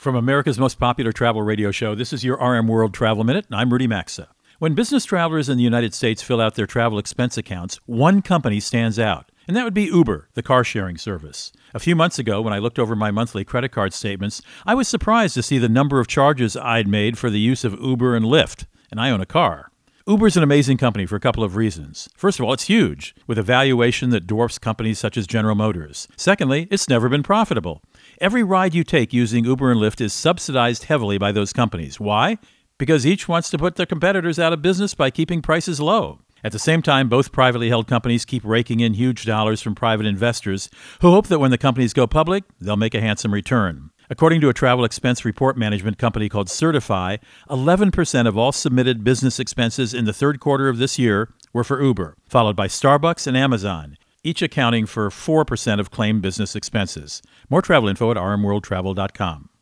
From America's most popular travel radio show, this is your RM World Travel Minute, and I'm Rudy Maxa. When business travelers in the United States fill out their travel expense accounts, one company stands out, and that would be Uber, the car-sharing service. A few months ago, when I looked over my monthly credit card statements, I was surprised to see the number of charges I'd made for the use of Uber and Lyft, and I own a car. Uber's an amazing company for a couple of reasons. First of all, it's huge, with a valuation that dwarfs companies such as General Motors. Secondly, it's never been profitable. Every ride you take using Uber and Lyft is subsidized heavily by those companies. Why? Because each wants to put their competitors out of business by keeping prices low. At the same time, both privately held companies keep raking in huge dollars from private investors who hope that when the companies go public, they'll make a handsome return. According to a travel expense report management company called Certify, 11% of all submitted business expenses in the third quarter of this year were for Uber, followed by Starbucks and Amazon, each accounting for 4% of claimed business expenses. More travel info at rmworldtravel.com.